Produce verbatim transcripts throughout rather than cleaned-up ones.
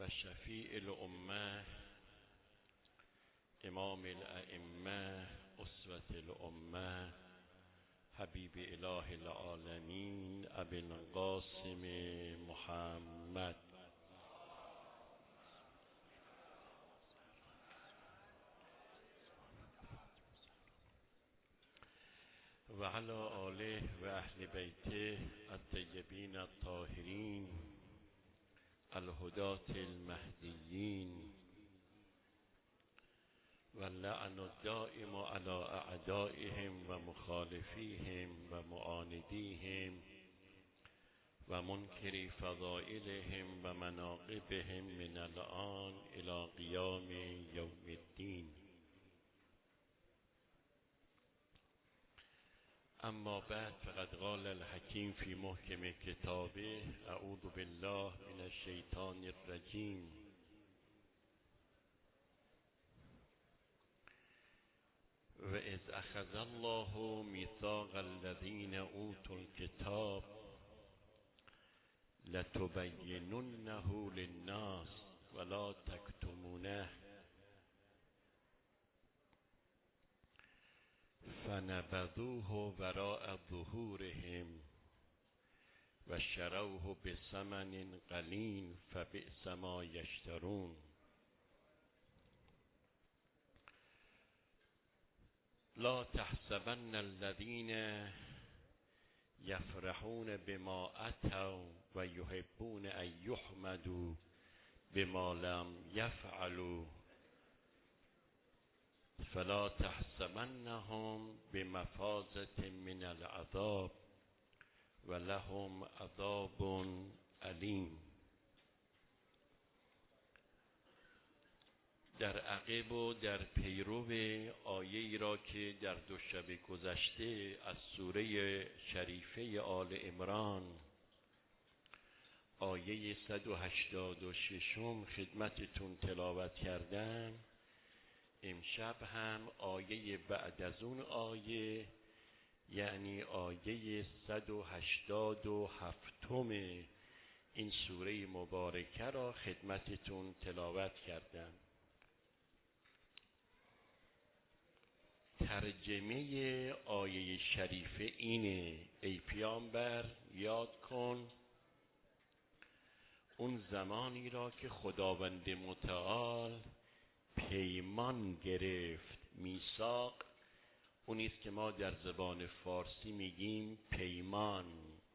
و شفیع الامه امام الائمه اسوة الامه حبیب اله العالمین ابی القاسم محمد و علی آله و اهل بیته الطیبین الطاهرین الهداة المهدیین و لعن الدائم علی اعدائهم و مخالفیهم و معاندیهم و منکر فضائلهم و مناقبهم من الآن الی قیام یوم الدین. اما بعد، فقد قال الحکیم فی محکم کتابه اعوذ بالله من الشیطان الرجیم و اذ اخذ الله میثاق الذین اوتوا الکتاب لتبیننه للناس ولا تکتمونه فنبذوه وراء ظهورهم و شروه بثمن قلیل فبئس ما یشترون. لا تحسبن الذين يفرحون بما أتوا و يحبون ان يحمدوا بما لم يفعلوا فلا تحسبنهم بمفازة من العذاب ولهم عذاب علیم. در عقب و در پیرو آیه ای را که در دو شب گذشته از سوره شریفه آل عمران آیه صد و هشتاد و شش خدمتتون تلاوت کردم، امشب هم آیه بعد از اون آیه، یعنی آیه صد و هشتاد و هفت این سوره مبارکه را خدمتتون تلاوت کردم. ترجمه آیه شریفه اینه: ای پیامبر، یاد کن اون زمانی را که خداوند متعال پیمان گرفت. میثاق اونیست که ما در زبان فارسی میگیم پیمان،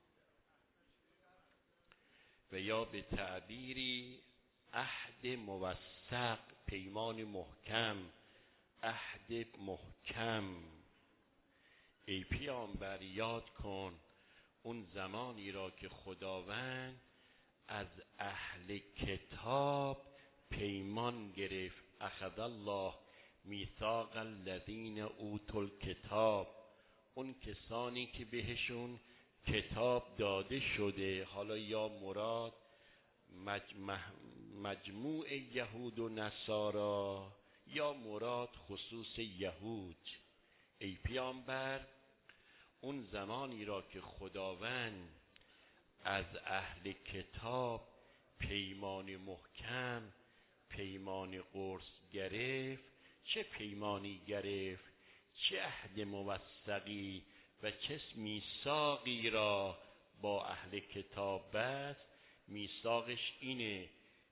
و یا به تعبیری عهد موثق، پیمان محکم، عهد محکم. ای پیامبر، یاد کن اون زمانی را که خداوند از اهل کتاب پیمان گرفت. اخذ الله میثاق الذین اوتوا الکتاب، اون کسانی که بهشون کتاب داده شده، حالا یا مراد مجمع مجموع یهود و نصارا یا مراد خصوص یهود. ای پیامبر، اون زمانی را که خداوند از اهل کتاب پیمان محکم، پیمان قرص گرفت، چه پیمانی گرفت، چه عهد موثقی و چه میثاقی را با اهل کتاب بست. میثاقش اینه: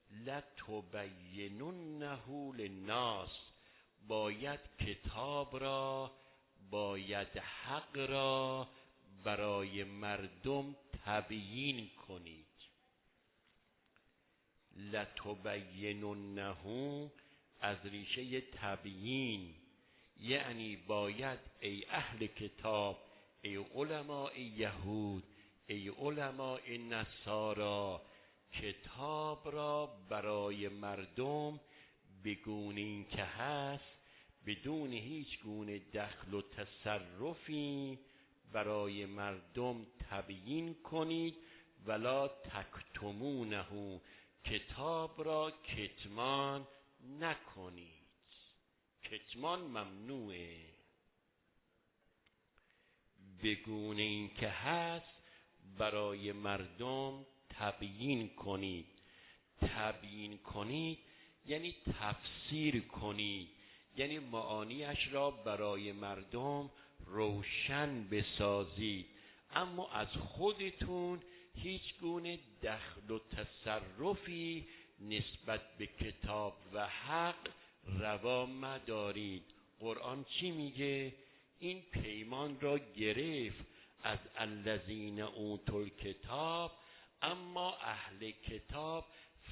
لتبیننه للناس، باید کتاب را، باید حق را برای مردم تبیین کنید. لتبیننه از ریشه تبیین، یعنی باید ای اهل کتاب، ای علماء یهود، ای علماء نصارا، کتاب را برای مردم بگونه این که هست، بدون هیچ گونه دخل و تصرفی برای مردم تبیین کنید. ولا تکتمونه، کتاب را کتمان نکنید. کتمان ممنوعه. بگونه این که هست برای مردم تبیین کنید. تبیین کنید یعنی تفسیر کنید، یعنی معانیش را برای مردم روشن بسازید، اما از خودتون هیچ گونه دخل و تصرفی نسبت به کتاب و حق روا مدارید. قرآن چی میگه؟ این پیمان را گرفت از الذین اوتوا الکتاب، اما اهل کتاب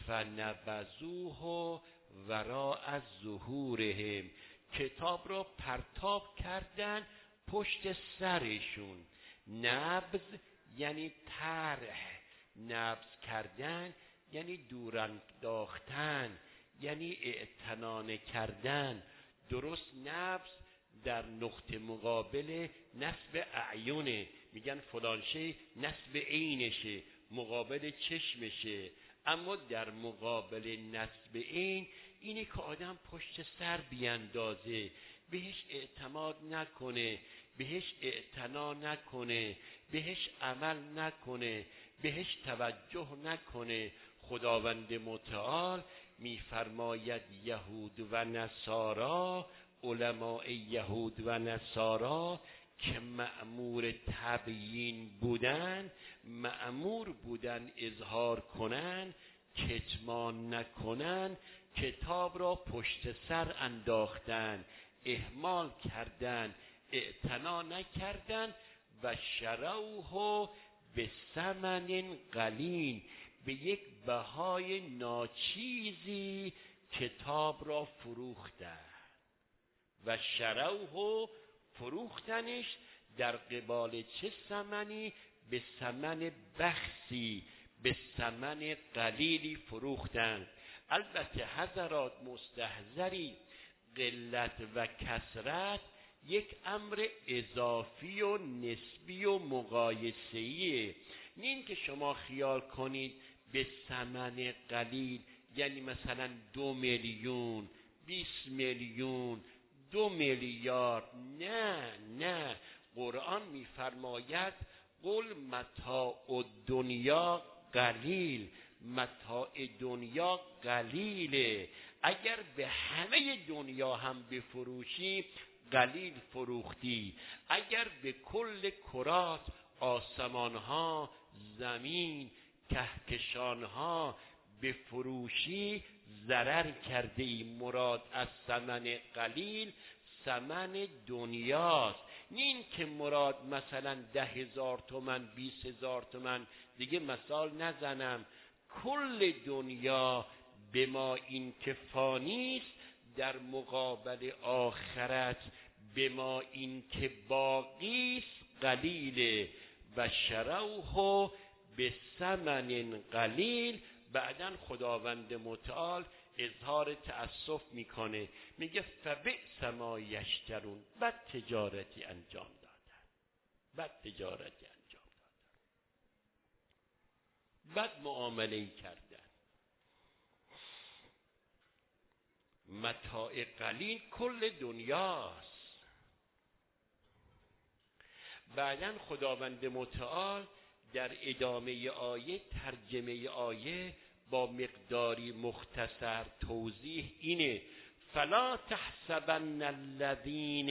فنبذوه وراء ظهورهم، کتاب را پرتاب کردن پشت سرشون. نبذ یعنی طرح، نبذ کردن یعنی دور انداختن، یعنی اعتنا کردن. درست نبذ در نقطه مقابل نصب اعیونه، میگن فلان شی نصب عینشه، مقابل چشمشه، اما در مقابل نصب عین اینه که آدم پشت سر بیندازه، بهش اعتماد نکنه، بهش اعتنا نکنه، بهش عمل نکنه، بهش توجه نکنه. خداوند متعال میفرماید یهود و نصارا، علماء یهود و نصارا که مأمور تبیین بودن، مأمور بودن اظهار کنن، کتمان نکنن، کتاب را پشت سر انداختن، اهمال کردن، اعتنا نکردن و شروه به ثمن قلیل، به یک بهای ناچیزی کتاب را فروختن. و شروه فروختنش در قبال چه ثمنی؟ به ثمن بخسی، به ثمن قلیلی فروختن. البته حضرات مستحضری، قلت و کثرت یک امر اضافی و نسبی و مقایسه‌ایه. نه این که شما خیال کنید به ثمن قلیل یعنی مثلا دو میلیون، بیست میلیون، دو میلیارد. نه نه، قرآن میفرماید قل متاع الدنیا قلیل، متاع دنیا قلیله. اگر به همه دنیا هم بفروشی قلیل فروختی، اگر به کل کرات، آسمانها، زمین، کهکشانها بفروشی ضرر کرده ای. مراد از ثمن قلیل ثمن دنیاست، نه این که مراد مثلا ده هزار تومن، بیست هزار تومن. دیگه مثال نزنم، کل دنیا به ما این که فانیست در مقابل آخرت به ما این که باقیست قلیله. و شروه به ثمن قلیل. بعدن خداوند متعال اظهار تأسف میکنه، میگه فبئس ما یشترون، بد تجارتی انجام دادن، بد تجارتی انجام دادن، بد معامله کردن. متاع قلیل کل دنیاست. بعدن خداوند متعال در ادامه آیه، ترجمه آیه با مقداری مختصر توضیح اینه: فلا تحسبن الذین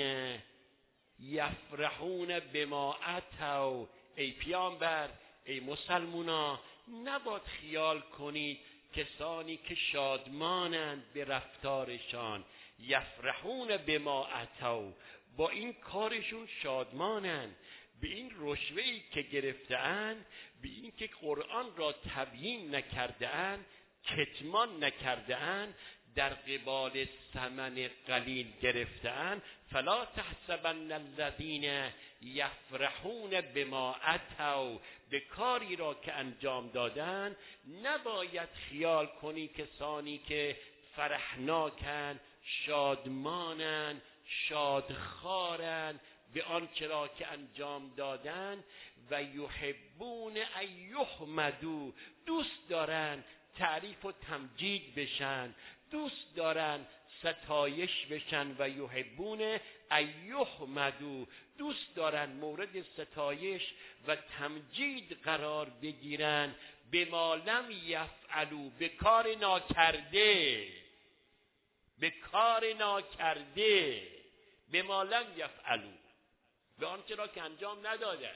یفرحون بما اتوا. ای پیامبر، ای مسلمونا، نباید خیال کنید کسانی که شادمانند به رفتارشان، یفرحون بما اتوا، با این کارشون شادمانند، به این رشوه‌ای که گرفته‌اند، به این که قرآن را تبیین نکرده‌اند، کتمان نکرده‌اند، در قبال ثمن قلیل گرفته‌اند. فلا تحسبن الذین یفرحون بما اتوا، به کاری را که انجام دادن نباید خیال کنی کسانی که فرحناکن، شادمانن، شادخوارن به آنچه را که انجام دادن. و یحبون ان یحمدوا، دوست دارن تعریف و تمجید بشن، دوست دارن ستایش بشن. و یحبون ان یحمدوا، دوست دارن مورد ستایش و تمجید قرار بگیرن، به ما لم یفعلوا، به کار ناکرده، به کار ناکرده، به ما لم یفعلوا، به آنچه را که انجام ندادند.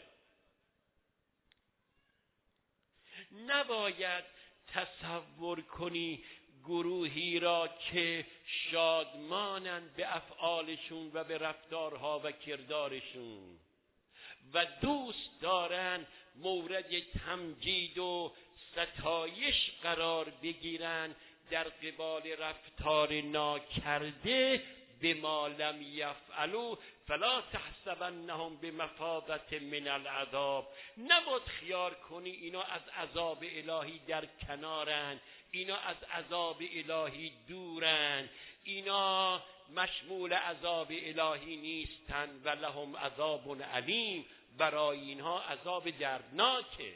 نباید تصور کنی گروهی را که شادمانند به افعالشون و به رفتارها و کردارشون و دوست دارن مورد تمجید و ستایش قرار بگیرن در قبال رفتار ناکرده به ما لم یفعلوا فلا تحسبنهم بمفازة من العذاب. نباید خیال کنی اینا از عذاب الهی در کنارن، اینا از عذاب الهی دورن، اینا مشمول عذاب الهی نیستن و لهم عذاب علیم، برای اینها عذاب دردناکه.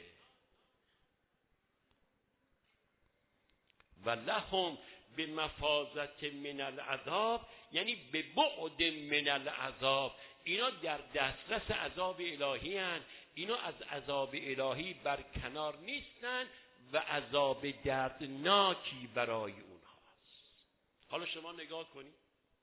و لهم بمفازة من العذاب یعنی به بعد من العذاب، اینا در دسترس عذاب الهی هستند، اینا از عذاب الهی برکنار نیستن و عذاب دردناکی برای اونهاست. حالا شما نگاه کنید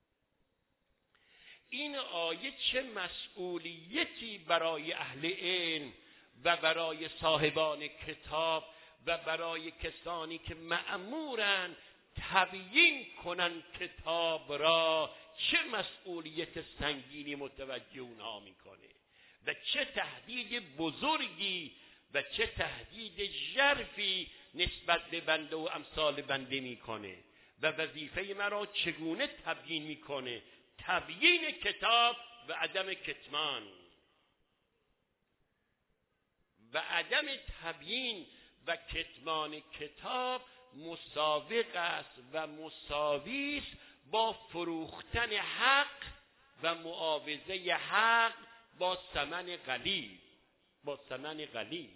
این آیه چه مسئولیتی برای اهل علم و برای صاحبان کتاب و برای کسانی که مأمورن تبیین کنن کتاب را، چه مسئولیت سنگینی متوجه اونها میکنه و چه تهدید بزرگی و چه تهدید ژرفی نسبت به بنده و امثال بنده میکنه و وظیفه مرا چگونه تبیین میکنه. تبیین کتاب و عدم کتمان و عدم تبیین و کتمان کتاب مساوق است و مساوی است با فروختن حق و معاوضه حق با ثمن قلیل، با ثمن قلیل.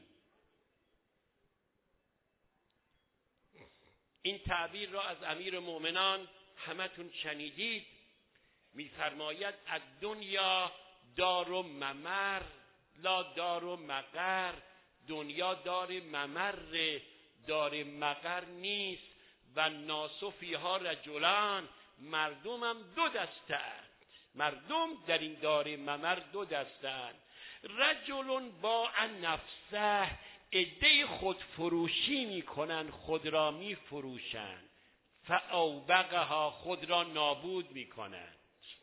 این تعبیر را از امیر المؤمنان همتون شنیدید، می‌فرماید الدنیا دار و ممر لا دار و مقر. دنیا دار ممر، دار مقر نیست. و ناس فیها رجلان، مردم هم دو دسته اند، مردم در این دار ممر دو دسته اند. رجل با نفسه، عده خود فروشی میکنن، خود را میفروشند، فاوبقها، خود را نابود میکنند.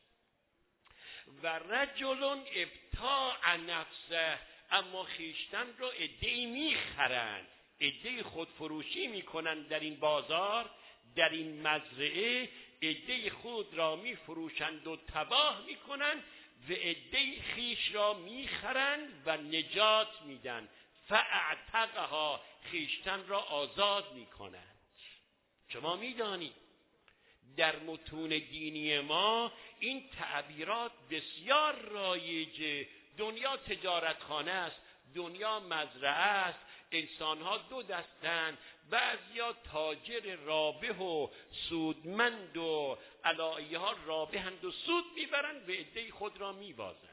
و رجل ابتاع نفسه، اما خیشتن را عده‌ای میخرند، عده‌ای خود فروشی میکنند در این بازار، در این مزرعه عده‌ای خود را میفروشند و تباه میکنند و عده‌ای خیش را میخرند و نجات میدن، فاعتقها، خیشتن را آزاد میکنند. شما میدانید در متون دینی ما این تعبیرات بسیار رایجه. دنیا تجارتخانه است، دنیا مزرعه است، انسانها دو دستند، بعضیا تاجر رابح و سودمند و علایها رابحند و سود میبرند و عده خود را میبازند.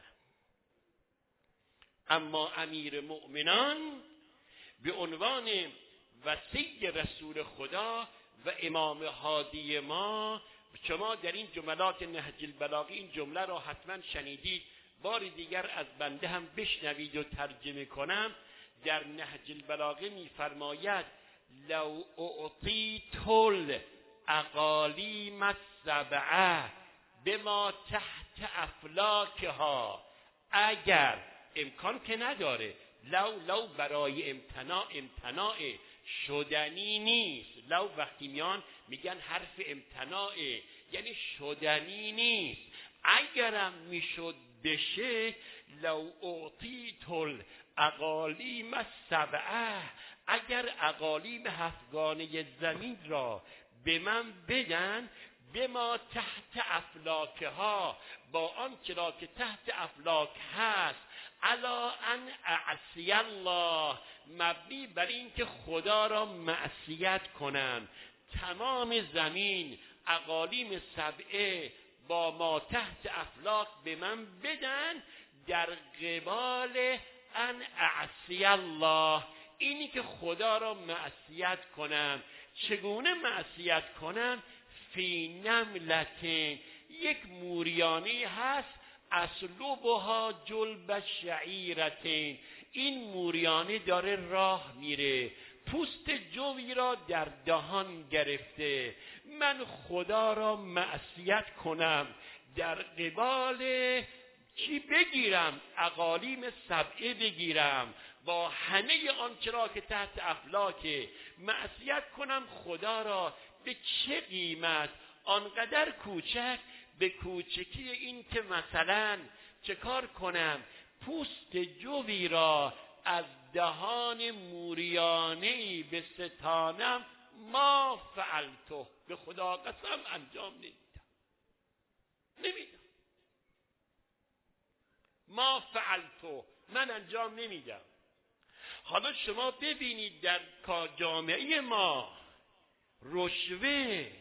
اما امیر مؤمنان به عنوان وصی رسول خدا و امام هادی ما، شما در این جملات نهج البلاغه این جمله را حتما شنیدید، بار دیگر از بنده هم بشنوید و ترجمه کنم. در نهج البلاغه می‌فرماید لو اعطیت الاقالیم السبعه بما تحت افلاکها، اگر، امکان که نداره، لو لو برای امتناع امتناع شدنی نیست. لو وقتی میان میگن حرف امتناعه، یعنی شدنی نیست. اگرم میشد بشه، لو اعطیت الاقالیم السبعه، اگر اقالیم هفتگانه زمین را به من بدن، به ما تحت افلاکها، با آن چرا که تحت افلاک هست، علا ان اعصی الله، مبنی بر این که خدا را معصیت کنم، تمام زمین اقالیم سبعه با ما تحت افلاک به من بدن، در قبال ان اعصی الله، اینی که خدا را معصیت کنم. چگونه معصیت کنم؟ فی نملتین، یک موریانی هست، اسلوبها جلب شعیرتین، این موریانه داره راه میره، پوست جوی را در دهان گرفته. من خدا را معصیت کنم، در قبال چی بگیرم؟ اقالیم سبعه بگیرم، با همه آنچه را که تحت افلاک معصیت کنم خدا را. به چه قیمت؟ آنقدر کوچک، به کوچکی این که مثلا چه کار کنم؟ پوست جوی را از دهان موریانه‌ای به ستانم. ما فعلتو، به خدا قسم انجام نمیدم، نمیدم. ما فعلتو، من انجام نمیدم. حالا شما ببینید در جامعه ما رشوه،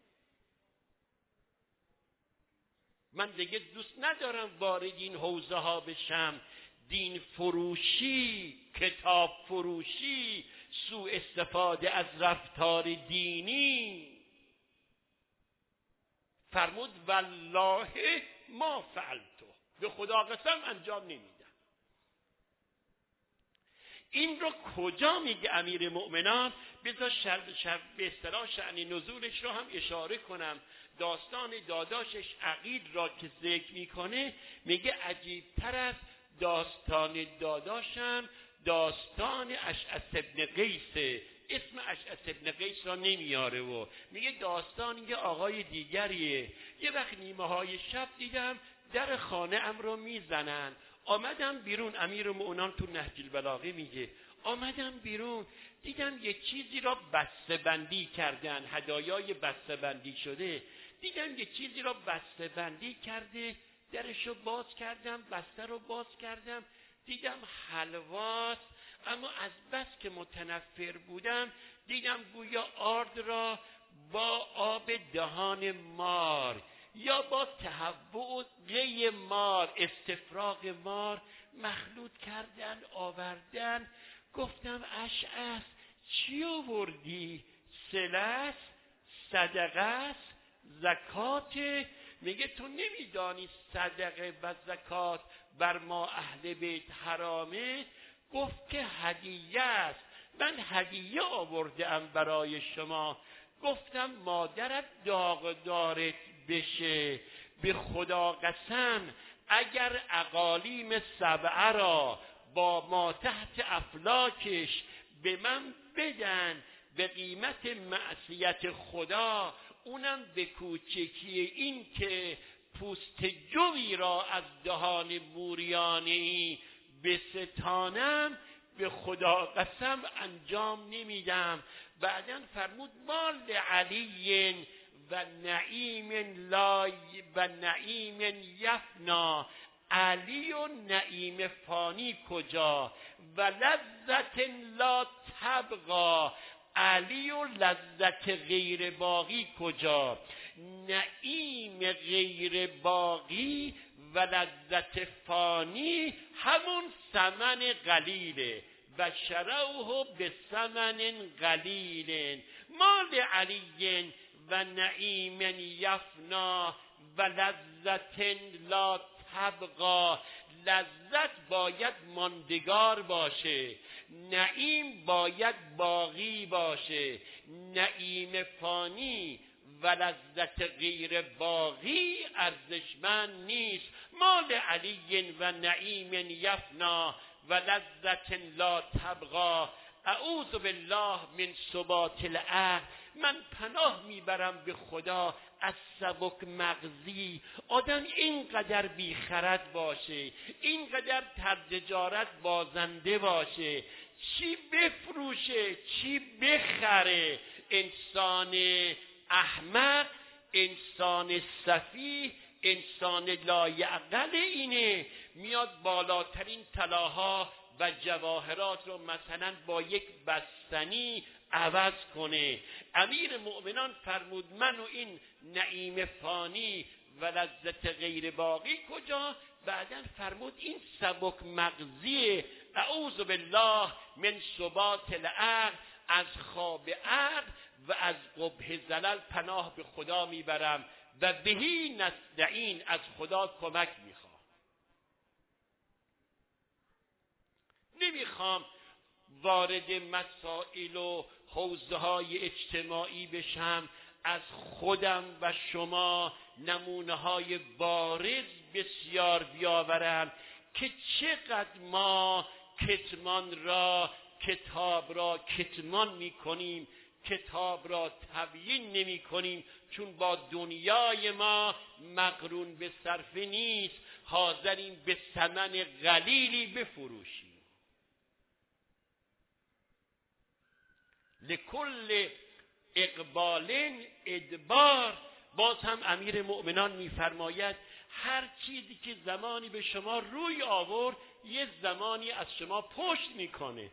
من دیگه دوست ندارم وارد این حوزه ها بشم، دین فروشی، کتاب فروشی، سوء استفاده از رفتار دینی. فرمود والله ما فعلتو، به خدا قسم انجام نمیدم. این رو کجا میگه امیر مؤمنان؟ بذار شب شب به اصطلاح شأن نزولش رو هم اشاره کنم. داستان داداشش عقیل را که ذکر میکنه میگه عجیبتر از داستان داداشم داستان اشعث ابن قیسه. اسم اشعث ابن قیس را نمیاره و میگه داستان یه آقای دیگریه. یه وقت نیمه های شب دیدم در خانه ام رو میزنن، آمدم بیرون. امیر مؤمنان تو نهج البلاغه میگه آمدم بیرون دیدم یه چیزی را بسته بندی کردن، هدایای بسته بندی شده. دیدم یه چیزی را بسته بندی کرده، درشو باز کردم، بسته رو باز کردم، دیدم حلواست. اما از بس که متنفر بودم دیدم گویا آرد را با آب دهان مار یا با تهوع قی مار، استفراغ مار مخلوط کردن آوردن. گفتم اشعث چی آوردی؟ صله، صدقه است، زکات؟ میگه تو نمیدانی صدقه و زکات بر ما اهل بیت حرامه؟ گفت که هدیه است، من هدیه آوردم برای شما. گفتم مادرت داغدارت بشه، به خدا قسم اگر اقالیم سبعه را با ما تحت افلاکش به من بدن به قیمت معصیت خدا، اونم به کوچکی این که پوست جوی را از دهان موریانه‌ای بستانم، به خدا قسم انجام نمیدم. بعداً فرمود مال علی و نعیم لا و نعیم یفنا، علی و نعیم فانی کجا؟ و لذت لا تبقا، علی و لذت غیر باقی کجا؟ نعیم غیر باقی و لذت فانی همون ثمن قلیله و شروه به ثمن قلیل. مال علی و نعیم یفنا و لذت لا تبقا، لذت باید ماندگار باشه، نعیم باید باقی باشه. نعیم فانی و لذت غیر باقی ارزشمند نیست. مال علی و نعیم یفنا و لذت لا تبقا. اعوذ بالله من ثبات العقل، من پناه میبرم به خدا از سبک مغزی. آدم اینقدر بیخرد باشه، اینقدر تجارت بازنده باشه، چی بفروشه چی بخره. انسان احمق، انسان سفیه، انسان لایعقل اینه میاد بالاترین طلاها و جواهرات رو مثلا با یک بستنی عوض کنه. امیر مؤمنان فرمود من و این نعیم فانی و لذت غیر باقی کجا؟ بعدن فرمود این سبک مغزی اعوذ بالله من ثبات العقل، از خواب عقل و از قبح زلل پناه به خدا میبرم و بهی نستعین، از خدا کمک میخوام. نمیخوام وارد مسائل و حوزه های اجتماعی بشم، از خودم و شما نمونه های بارز بسیار بیاورم که چقدر ما کتمان را کتاب را کتمان میکنیم، کتاب را تبیین نمی کنیم، چون با دنیای ما مقرون به صرفه نیست، حاضریم به ثمن قلیلی بفروشیم. لکل اقبال ادبار، باز هم امیر مؤمنان میفرماید هر چیزی که زمانی به شما روی آورد یه زمانی از شما پشت میکنه.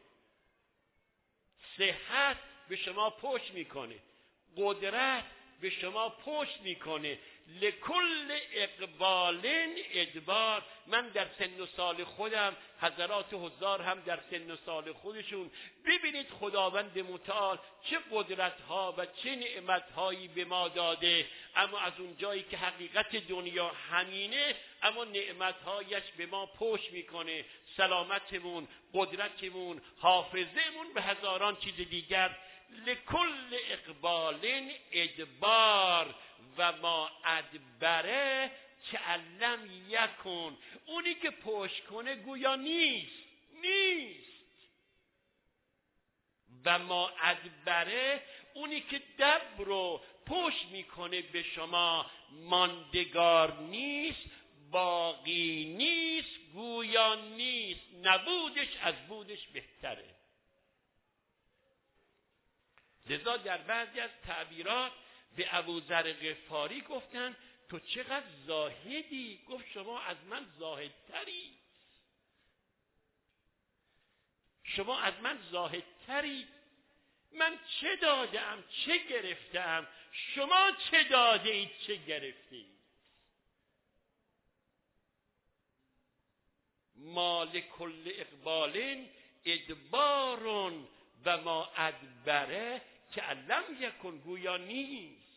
صحت به شما پشت میکنه، قدرت به شما پشت میکنه. لکل اقبال ادبار. من در سن و سال خودم، حضرات حضار هم در سن و سال خودشون، ببینید خداوند متعال چه قدرت‌ها و چه نعمت‌هایی به ما داده، اما از اون جایی که حقیقت دنیا همینه، اما نعمت‌هایش به ما پشت میکنه. سلامتمون، قدرتمون، حافظه‌مون و هزاران چیز دیگر. لکل اقبال ادبار و ما ادبره کعلم یکن. اونی که پشت کنه گویا نیست نیست و ما ادبره، اونی که دبر رو پشت میکنه به شما ماندگار نیست، باقی نیست، گویا نیست. نبودش از بودش بهتره. لذا در بعضی از تعبیرات به ابوذر غفاری گفتن تو چقدر زاهدی. گفت شما از من زاهدتری، شما از من زاهدتری. من چه دادم چه گرفتم، شما چه داده اید چه گرفته اید. مال کل اقبال ادبارون و ما ادبره که علم یکن، گویا نیست.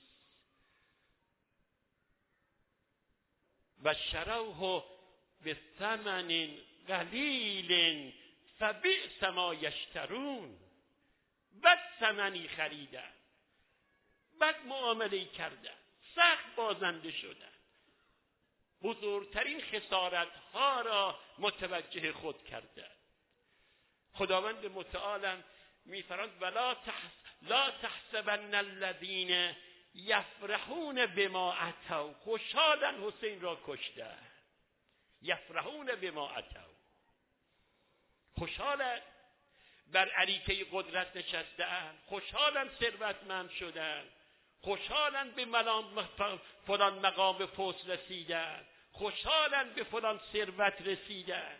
و شروه به ثمن قلیل فبئس ما یشترون. بد ثمنی خریدن، بد معامله کردن، سخت بازنده شدن، بزرگترین خسارت ها را متوجه خود کردن. خداوند متعالم میفرماید ولا تحس لا تحسبن الذين یفرحون بما اتوا. خوشحالن حسین را کشتن. یفرحون بما اتوا، خوشحالن بر اریکه قدرت نشستن، خوشحالن ثروتمند شدن، خوشحالن به فلان مقام فوز رسیدن، خوشحالن به فلان ثروت رسیدن.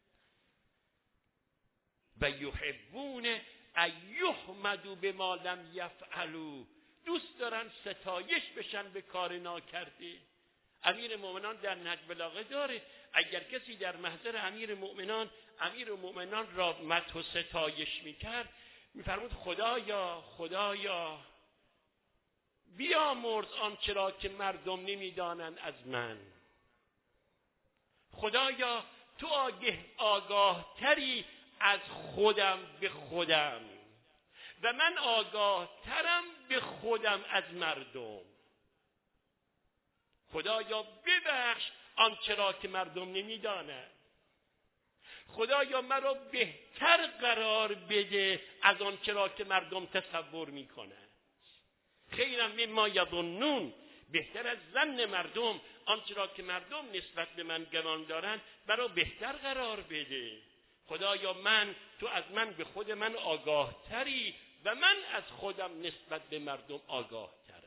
و یحبون ایحمدوا بما لم یفعلوا. دوست دارن ستایش بشن به کار ناکرده. امیر مؤمنان در نهج بلاغه داره اگر کسی در محضر امیر مؤمنان امیر مؤمنان را مدح و ستایش میکرد، میفرمود خدایا خدایا بیامرز آنچه را که مردم نمیدانند از من. خدایا تو آگه آگاه تری از خودم به خودم و من آگاه ترم به خودم از مردم. خدایا ببخش آنچه را که مردم نمیدانند. خدایا مرا بهتر قرار بده از آنچه را که مردم تصور میکنند. خیرم مما یظنون، بهتر از ظن مردم، آنچه را که مردم نسبت به من گمان دارند مرا بهتر قرار بده. خدایا من تو از من به خود من آگاه تری و من از خودم نسبت به مردم آگاه ترم.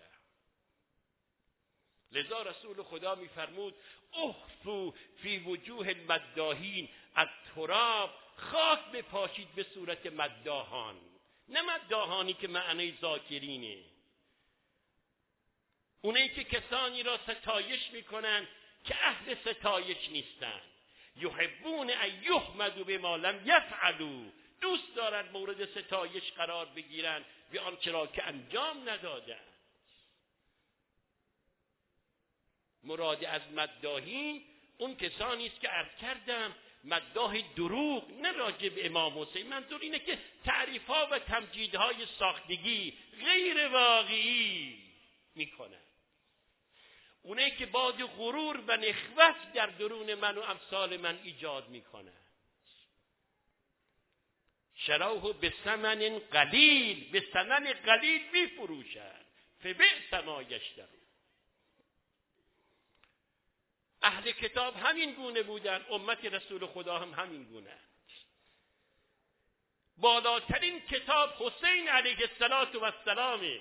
لذا رسول خدا میفرمود اخفوا فی وجوه المداحین التراب. خاک بپاشید به صورت مداحان، نه مداحانی که معنی ذاکرینه، اونایی که کسانی را ستایش میکنن که اهل ستایش نیستن، یحبون ان یحمدوا بما لم یفعلوا، دوست دارند مورد ستایش قرار بگیرند به آنچه را که انجام ندادند. مراد از مداحی اون کسانی است که عرض کردم مداح دروغ، نه راجع به امام حسین. منظور اینه که تعریف‌ها و تمجیدهای ساختگی غیر واقعی میکنن. اونایی که باد غرور و نخوت در درون من و امثال من ایجاد میکنن. شروه به ثمن قلیل، به ثمن قلیل میفروشن. فبئس ما یشترون. اهل کتاب همین گونه بودن، امت رسول خدا هم همین گونه. بالاترین کتاب حسین علیه السلام،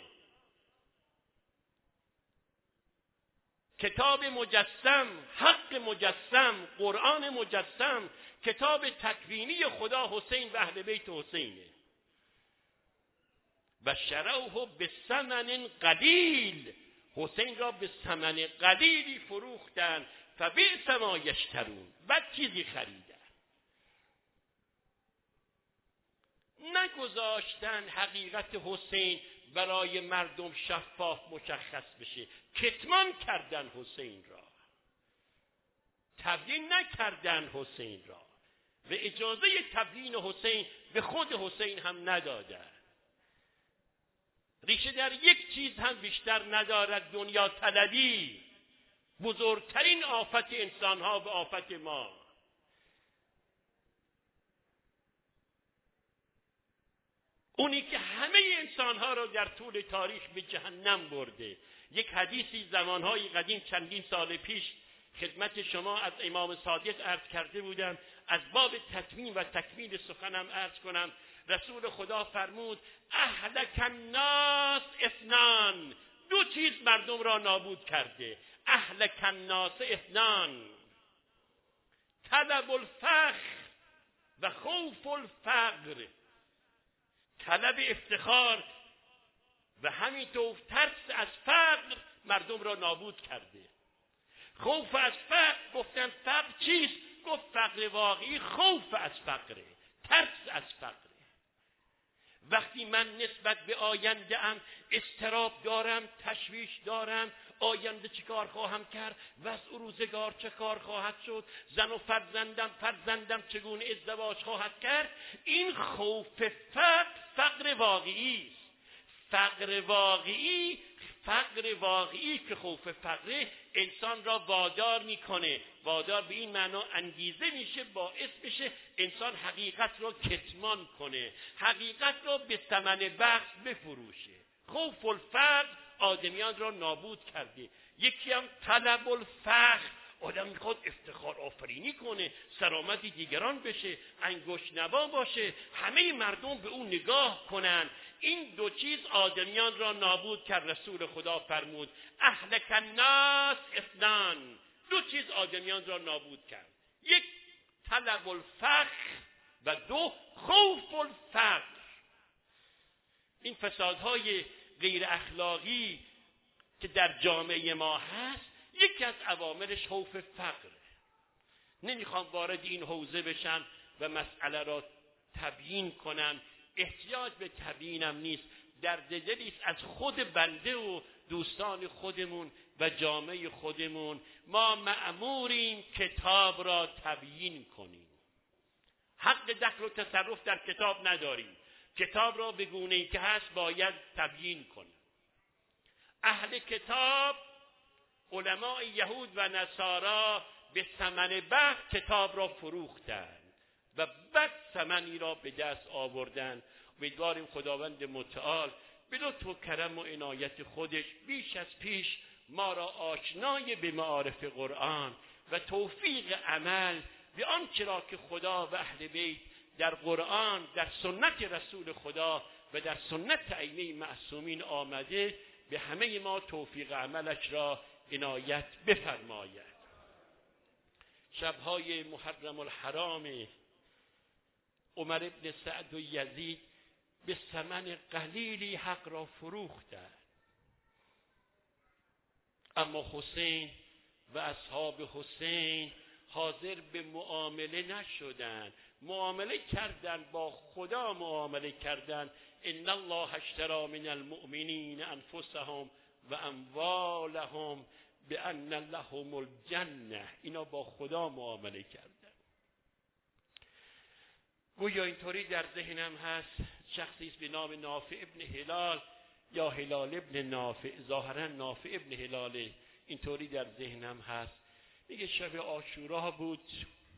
کتاب مجسم، حق مجسم، قرآن مجسم، کتاب تکوینی خدا حسین و اهل بیت حسینه. و شروه به ثمن قلیل، حسین را به ثمن قلیلی فروختن. فبئس ما یشترون، بد چیزی خریدن. نگذاشتن حقیقت حسین برای مردم شفاف مشخص بشه، کتمان کردن حسین را، تبیین نکردن حسین را و اجازه تبیین حسین به خود حسین هم ندادن. ریشه در یک چیز هم بیشتر ندارد، دنیا طلبی، بزرگترین آفت انسانها و آفت ما. اونی که همه انسانها را در طول تاریخ به جهنم برده. یک حدیثی زمانهای قدیم چندین سال پیش خدمت شما از امام صادق عرض کرده بودم، از باب تتمیم و تکمیل سخنم عرض کنم. رسول خدا فرمود اهلک الناس اثنان، دو چیز مردم را نابود کرده. اهلک الناس اثنان، طلب الفخر و خوف الفقر. طلب افتخار و همینطور ترس از فقر مردم را نابود کرده. خوف از فقر، گفتن فقر چیست؟ گفت فقر واقعی خوف از فقره، ترس از فقره. وقتی من نسبت به آینده ام اضطراب دارم، تشویش دارم، آینده چه کار خواهم کرد، وضع روزگار چه کار خواهد شد، زن و فرزندم فرزندم چگونه ازدواج خواهد کرد، این خوف فقر فقر واقعی است. فقر واقعی فقر واقعی که خوف فقره انسان را وادار میکنه، وادار به این معنا انگیزه میشه، باعث میشه انسان حقیقت را کتمان کنه، حقیقت را به ثمن بخس بفروشه. خوف الفقر آدمیان را نابود کرده. یکی هم طلب الفخر، آدم میخواد افتخار آفرینی کنه، سرآمد دیگران بشه، انگشت نوا باشه، همه مردم به اون نگاه کنن. این دو چیز آدمیان را نابود کرد. رسول خدا فرمود اهلک الناس اثنان، دو چیز آدمیان را نابود کرد. یک طلب الفخر و دو خوف الفقر. این فسادهای غیر اخلاقی که در جامعه ما هست، یکی از عواملش خوف فقره. نمیخوام وارد این حوزه بشم و مسئله را تبیین کنم، احتیاج به تبیینم نیست. درد دلی است از خود بنده و دوستان خودمون و جامعه خودمون. ما مأموریم کتاب را تبیین کنیم. حق دخل و تصرف در کتاب نداریم. کتاب را به گونه‌ای که هست باید تبیین کنیم. اهل کتاب، علماء یهود و نصارا به ثمن بخس کتاب را فروختند و بد ثمنی را به دست آوردند. امیدواریم خداوند متعال به لطف و کرم و عنایت خودش بیش از پیش ما را آشنای به معارف قرآن و توفیق عمل به آنچه را که خدا و اهل بیت در قرآن، در سنت رسول خدا و در سنت ائمه معصومین آمده، به همه ما توفیق عملش را عنایت بفرماید. شبهای محرم الحرام عمر ابن سعد و یزید به ثمن قلیلی حق را فروختند، اما حسین و اصحاب حسین حاضر به معامله نشدن، معامله کردن با خدا، معامله کردن. ان الله اشتری من المؤمنین انفسهم و اموالهم بان لهم الجنه. اینا با خدا معامله کردن. گویا اینطوری در ذهنم هست شخصی است به نام نافع ابن هلال یا هلال ابن نافع، ظاهرا نافع ابن هلاله، اینطوری در ذهنم هست. میگه شب عاشورا بود،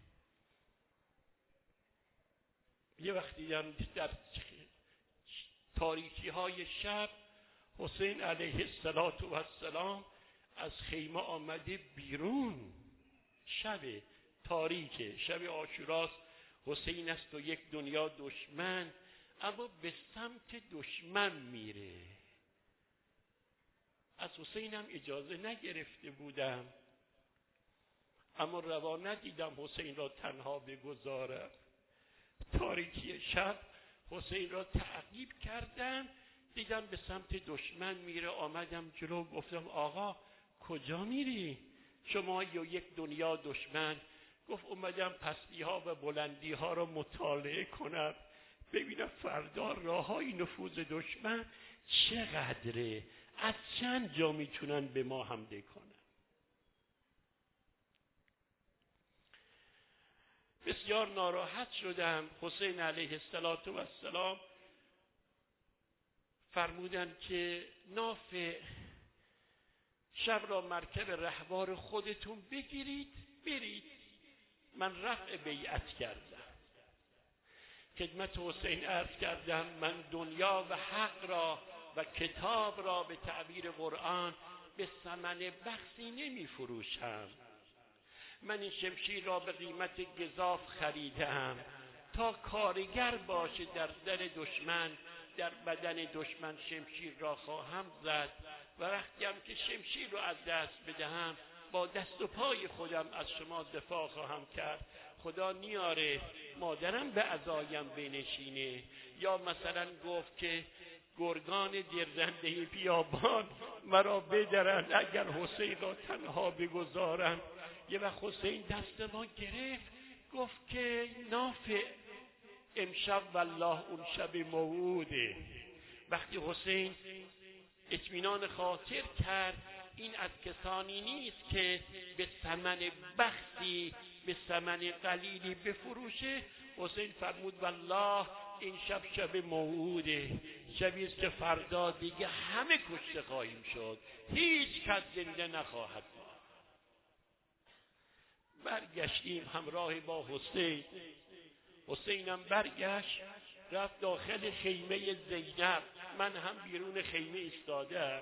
یه وقتی دیدم در تاریکی های شب حسین علیه السلام از خیمه آمده بیرون. شب تاریکه، شب عاشوراست، حسین است و یک دنیا دشمن، اما به سمت دشمن میره. از حسینم اجازه نگرفته بودم، اما روا ندیدم حسین را تنها بگذارم. تاریکی شب حسین را تعقیب کردم، دیدم به سمت دشمن میره. آمدم جلو، گفتم آقا کجا میری؟ شما یا یک دنیا دشمن. گفت اومدم پستی ها و بلندی ها را مطالعه کنم، ببینم فردا راه های نفوذ دشمن چقدره، از چند جا میتونن به ما حمله کنن. بسیار ناراحت شدم. حسین علیه السلام فرمودن که نافع شب را مرکب رهوار خودتون بگیرید برید. من رفع بیعت کردم، خدمت حسین عرض کردم من دنیا و حق را و کتاب را به تعبیر قرآن به ثمن بخسی نمی فروشم. من این شمشیر را به قیمت گزاف خریدم تا کارگر باشه در در دشمن، در بدن دشمن شمشیر را خواهم زد و وقتی هم که شمشیر را از دست بدهم با دست و پای خودم از شما دفاع خواهم کرد. خدا نیاره مادرم به عزایم بنشینه، یا مثلا گفت که گرگان درنده بیابان مرا بدرند اگر حسین را تنها بگذارم. یه وقت حسین دست ما گرفت، گفت که نافع امشب والله اون شب موعوده. وقتی حسین اطمینان خاطر کرد این از کسانی نیست که به ثمن بخسی به ثمن قلیلی بفروشه، حسین فرمود والله این شب شب موعوده، شبی است که فردا دیگه همه کشته خواهیم شد، هیچ کس زنده نخواهد بود. برگشتیم همراه با حسین. حسینم برگشت رفت داخل خیمه زینب، من هم بیرون خیمه ایستادم.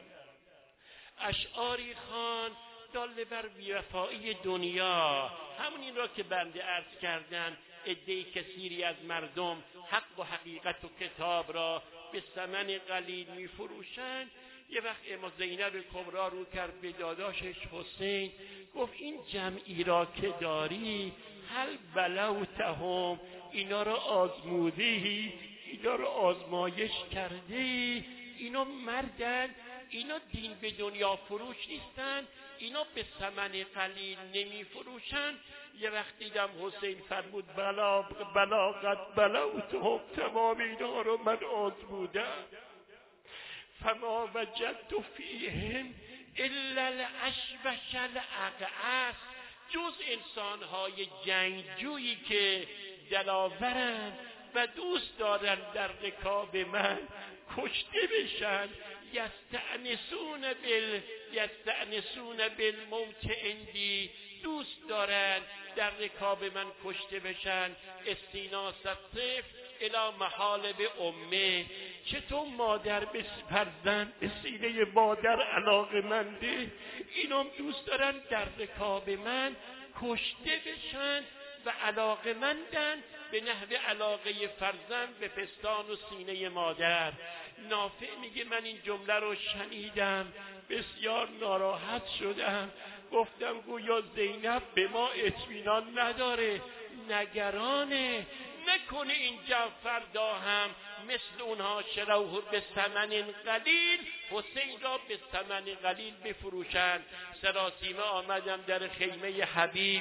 اشعاری خوان دال بر بی‌وفایی دنیا، همون این را که بنده عرض کردن عده کثیری از مردم حق و حقیقت و کتاب را به ثمن قلیل می فروشند. یه وقت اما زینب کبرا رو کرد به داداشش حسین، گفت این جمعی را که داری هل بلوتهم، اینا را آزمودی، اینا را آزمایش کردی، اینا مردن، اینا دین به دنیا فروش نیستن، اینا به ثمن قلیل نمی فروشن. یه وقت دیدم حسین فرمود بلا بلاغت بلوتهم، تمام اینا رو من آزمودم. فما وجدت فیهم الا الاشوش الاقعص، جز انسانهای جنگجویی که دلاورن و دوست دارن در رکاب من کشته بشن. یستأنسون بال یستأنسون بالموت عندی، دوست دارن در رکاب من کشته بشن. استیناس الطفل الی محالب امه، چطور مادر به فرزند به سینه مادر علاقه منده، اینم دوست دارن در رکاب من کشته بشن و علاقه مندن به نحو علاقه فرزند به پستان و سینه مادر. نافع میگه من این جمله رو شنیدم، بسیار ناراحت شدم، گفتم گویا زینب به ما اطمینان نداره، نگرانه، نکنه این فردا هم مثل اونها شروه به ثمن قلیل حسین را به ثمن قلیل بفروشند. سراسیمه آمدم در خیمه حبیب،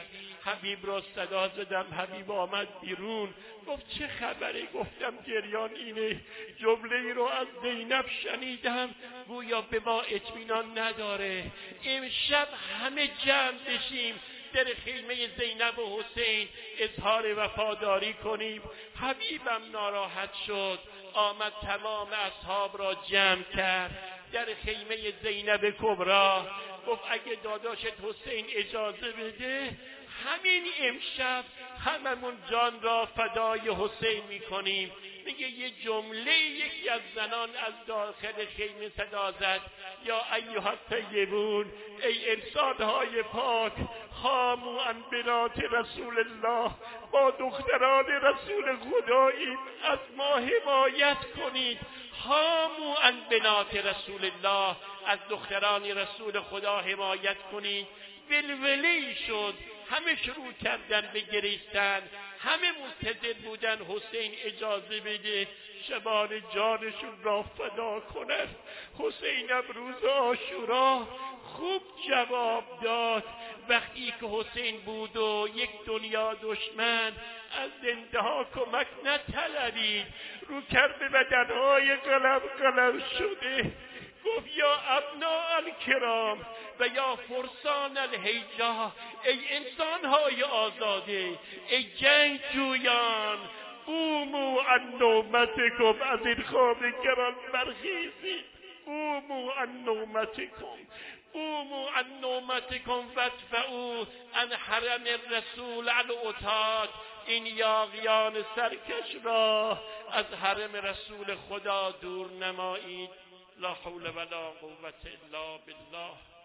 حبیب را صدا زدم. حبیب آمد بیرون، گفت چه خبره؟ گفتم گریان اینه. جمله ای رو از زینب شنیدم گویا به ما اطمینان نداره. امشب همه جمع بشیم در خیمه زینب و حسین اظهار وفاداری کنیم. حبیبم ناراحت شد، آمد تمام اصحاب را جمع کرد در خیمه زینب کبرا. گفت اگه داداشت حسین اجازه بده همین امشب هممون جان را فدای حسین میکنیم. میگه یه جمله یکی از زنان از داخل خیمه صدا زد، یا ایها الطیبون، ای انسانهای پاک، خامو عن بنات رسول الله، با دختران رسول خداییم، از ما حمایت کنید. خامو عن بنات رسول الله، از دختران رسول خدا حمایت کنید. ولوله شد، همه شروع کردن به گریستن، همه منتظر بودن حسین اجازه بده شبان جانشون را فدا کند. حسین روز عاشورا خوب جواب داد. وقتی که حسین بود و یک دنیا دشمن، از زنده ها کمک نطلبید، رو کرد به بدنهای قلم قلم شده. گفت یا ابناء الکرام و یا فرسان الهیجا، ای انسانهای آزاده، ای جنگ جویان، قوموا عن نومتکم، از این خواب گران برخیزید. قوموا عن نومتکم، قوموا عن نومتکم وادفعوا عن حرم الرسول العتاد، این یاغیان سرکش را از حرم رسول خدا دور نمایید. لا حول ولا قوة الا بالله.